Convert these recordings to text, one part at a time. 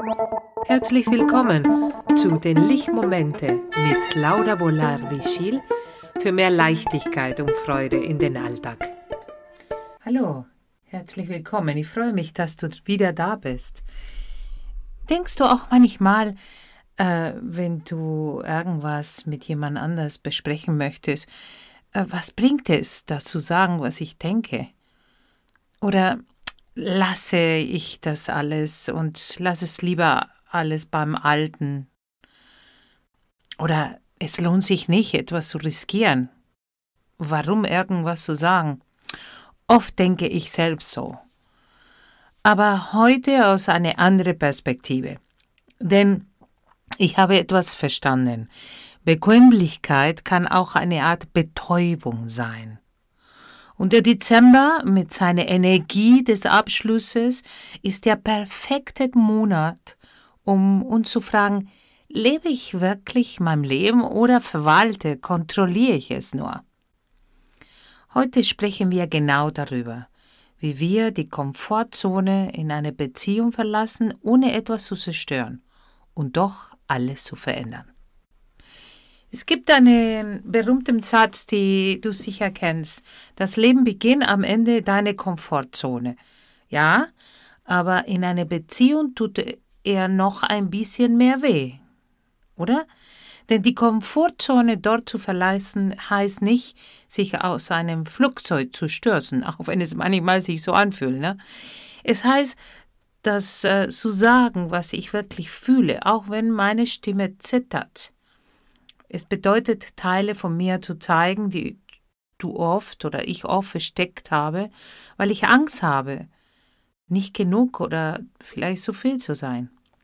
Herzlich willkommen zu den Lichtmomente mit Laura Bolardi-Schiel für mehr Leichtigkeit und Freude in den Alltag. Hallo, herzlich willkommen. Ich freue mich, dass du wieder da bist. Denkst du auch manchmal, wenn du irgendwas mit jemand anders besprechen möchtest, was bringt es, das zu sagen, was ich denke? Oder lasse ich das alles und lasse es lieber alles beim Alten? Oder es lohnt sich nicht, etwas zu riskieren. Warum irgendwas zu sagen? Oft denke ich selbst so. Aber heute aus einer anderen Perspektive. Denn ich habe etwas verstanden. Bequemlichkeit kann auch eine Art Betäubung sein. Und der Dezember mit seiner Energie des Abschlusses ist der perfekte Monat, um uns zu fragen, lebe ich wirklich mein Leben oder kontrolliere ich es nur? Heute sprechen wir genau darüber, wie wir die Komfortzone in einer Beziehung verlassen, ohne etwas zu zerstören und doch alles zu verändern. Es gibt einen berühmten Satz, den du sicher kennst. Das Leben beginnt am Ende deiner Komfortzone. Ja, aber in einer Beziehung tut er noch ein bisschen mehr weh, oder? Denn die Komfortzone dort zu verlassen, heißt nicht, sich aus einem Flugzeug zu stürzen, auch wenn es manchmal sich so anfühlt. Ne? Es heißt, das zu sagen, was ich wirklich fühle, auch wenn meine Stimme zittert. Es bedeutet, Teile von mir zu zeigen, die du oft oder ich oft versteckt habe, weil ich Angst habe, nicht genug oder vielleicht zu viel zu sein.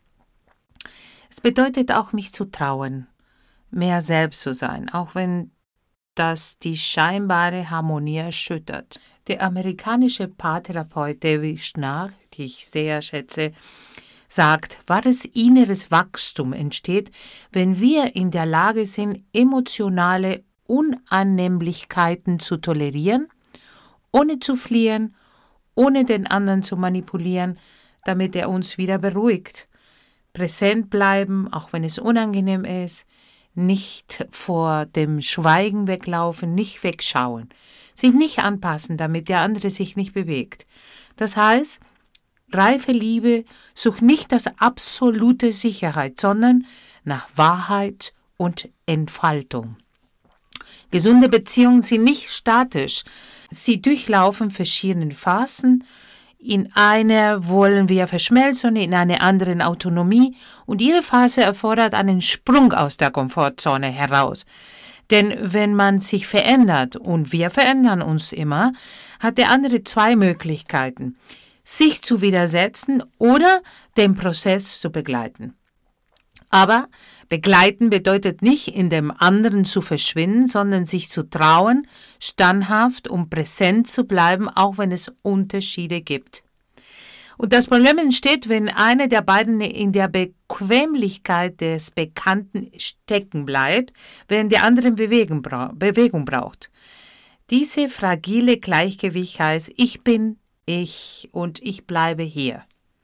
Es bedeutet auch, mich zu trauen, mehr selbst zu sein, auch wenn das die scheinbare Harmonie erschüttert. Der amerikanische Paartherapeut David Schnarr, den ich sehr schätze, sagt, wahres inneres Wachstum entsteht, wenn wir in der Lage sind, emotionale Unannehmlichkeiten zu tolerieren, ohne zu fliehen, ohne den anderen zu manipulieren, damit er uns wieder beruhigt. Präsent bleiben, auch wenn es unangenehm ist, nicht vor dem Schweigen weglaufen, nicht wegschauen, sich nicht anpassen, damit der andere sich nicht bewegt. Das heißt, reife Liebe sucht nicht das absolute Sicherheit, sondern nach Wahrheit und Entfaltung. Gesunde Beziehungen sind nicht statisch. Sie durchlaufen verschiedene Phasen. In einer wollen wir verschmelzen, in einer anderen Autonomie. Und jede Phase erfordert einen Sprung aus der Komfortzone heraus. Denn wenn man sich verändert, und wir verändern uns immer, hat der andere zwei Möglichkeiten: sich zu widersetzen oder den Prozess zu begleiten. Aber begleiten bedeutet nicht, in dem anderen zu verschwinden, sondern sich zu trauen, standhaft und präsent zu bleiben, auch wenn es Unterschiede gibt. Und das Problem entsteht, wenn einer der beiden in der Bequemlichkeit des Bekannten stecken bleibt, während der andere Bewegung braucht. Diese fragile Gleichgewicht heißt, ich bin ich und ich bleibe hier.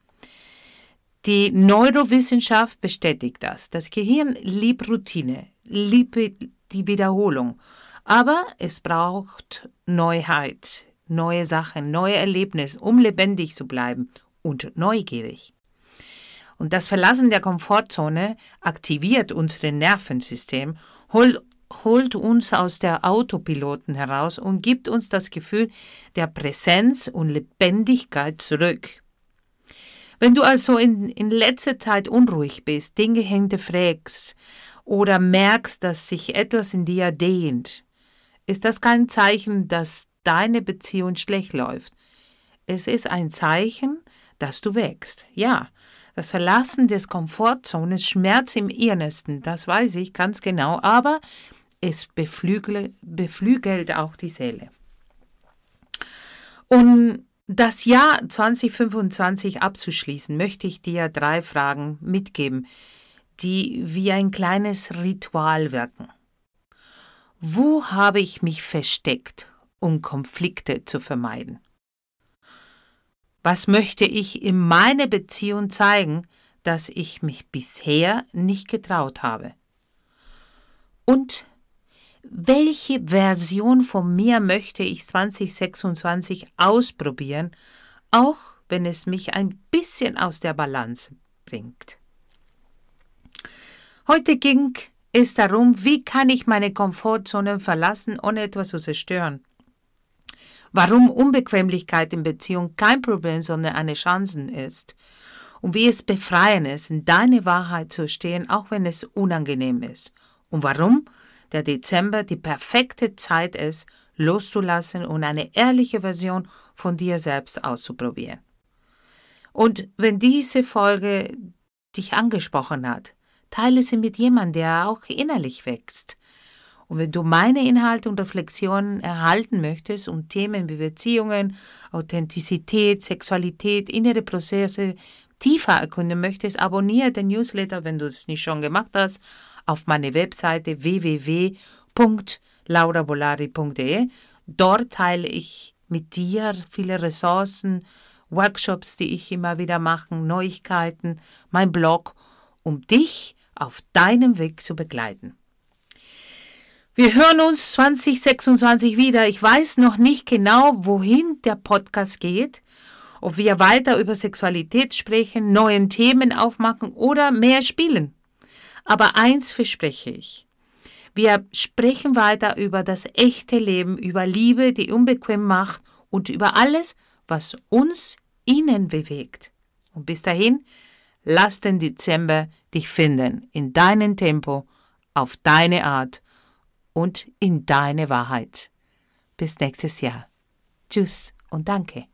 Die Neurowissenschaft bestätigt das. Das Gehirn liebt Routine, liebt die Wiederholung. Aber es braucht Neuheit, neue Sachen, neue Erlebnisse, um lebendig zu bleiben und neugierig. Und das Verlassen der Komfortzone aktiviert unser Nervensystem, holt uns aus der Autopiloten heraus und gibt uns das Gefühl der Präsenz und Lebendigkeit zurück. Wenn du also in letzter Zeit unruhig bist, Dinge hinterfragst oder merkst, dass sich etwas in dir dehnt, ist das kein Zeichen, dass deine Beziehung schlecht läuft. Es ist ein Zeichen, dass du wächst. Ja, das Verlassen des Komfortzones schmerzt im Innersten, das weiß ich ganz genau, aber es beflügelt auch die Seele. Und das Jahr 2025 abzuschließen, möchte ich dir 3 Fragen mitgeben, die wie ein kleines Ritual wirken. Wo habe ich mich versteckt, um Konflikte zu vermeiden? Was möchte ich in meiner Beziehung zeigen, das ich mich bisher nicht getraut habe? Und welche Version von mir möchte ich 2026 ausprobieren, auch wenn es mich ein bisschen aus der Balance bringt? Heute ging es darum, wie kann ich meine Komfortzone verlassen, ohne etwas zu zerstören? Warum Unbequemlichkeit in Beziehung kein Problem, sondern eine Chance ist? Und wie es befreiend ist, in deine Wahrheit zu stehen, auch wenn es unangenehm ist? Und warum der Dezember die perfekte Zeit ist, loszulassen und eine ehrliche Version von dir selbst auszuprobieren? Und wenn diese Folge dich angesprochen hat, teile sie mit jemandem, der auch innerlich wächst. Und wenn du meine Inhalte und Reflexionen erhalten möchtest und Themen wie Beziehungen, Authentizität, Sexualität, innere Prozesse tiefer erkunden möchtest, abonniere den Newsletter, wenn du es nicht schon gemacht hast, auf meine Webseite www.laurabolari.de. Dort teile ich mit dir viele Ressourcen, Workshops, die ich immer wieder mache, Neuigkeiten, mein Blog, um dich auf deinem Weg zu begleiten. Wir hören uns 2026 wieder. Ich weiß noch nicht genau, wohin der Podcast geht, ob wir weiter über Sexualität sprechen, neuen Themen aufmachen oder mehr spielen. Aber eins verspreche ich. Wir sprechen weiter über das echte Leben, über Liebe, die unbequem macht und über alles, was uns innen bewegt. Und bis dahin, lass den Dezember dich finden, in deinem Tempo, auf deine Art und in deine Wahrheit. Bis nächstes Jahr. Tschüss und danke.